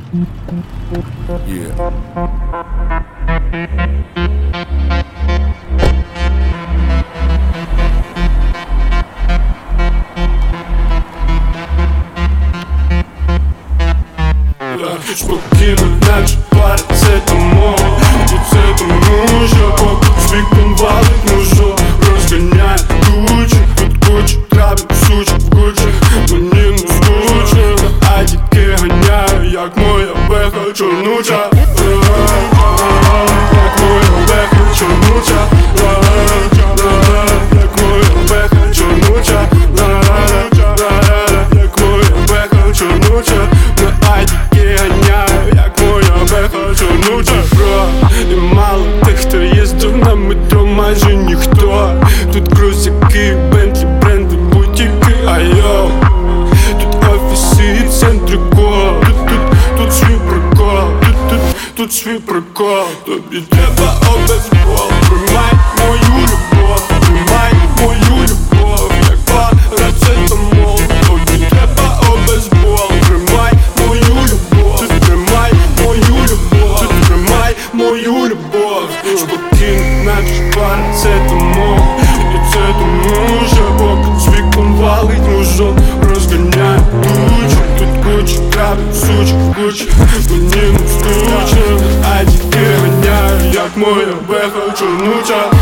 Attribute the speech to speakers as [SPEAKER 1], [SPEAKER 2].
[SPEAKER 1] Yeah.
[SPEAKER 2] Спокійно, наче парацетамол. І це тому, що поки з вікон валить мужо, розганяє кучу, тут кучу травить сучок в кучу. Мені не скучно, а тільки ганяю, як моя беха чорнуча. Як моя беха чорнуча. Як моя беха чорнуча. Як моя беха чорнуча. І мало тих, хто їздив на метро, майже ніхто. Тут крузяки, бентлі, бренди, бутіки, айо. Тут офіси і центри кола. Тут свій прикол, тут свій прикол. Тобі треба обезбол. Приймай мою любов, приймай мою любов, як парацетамол. Тобі треба обезбол. Приймай мою любов, приймай мою любов, мою любов. Спокійно, наче парацетамол. І це тому, що поки з вікон валить мужон, розганяє кучу, тут кучу травить сучок в кучу. Мені не скучно, а тільки ганяю, як моя беха чорнуча.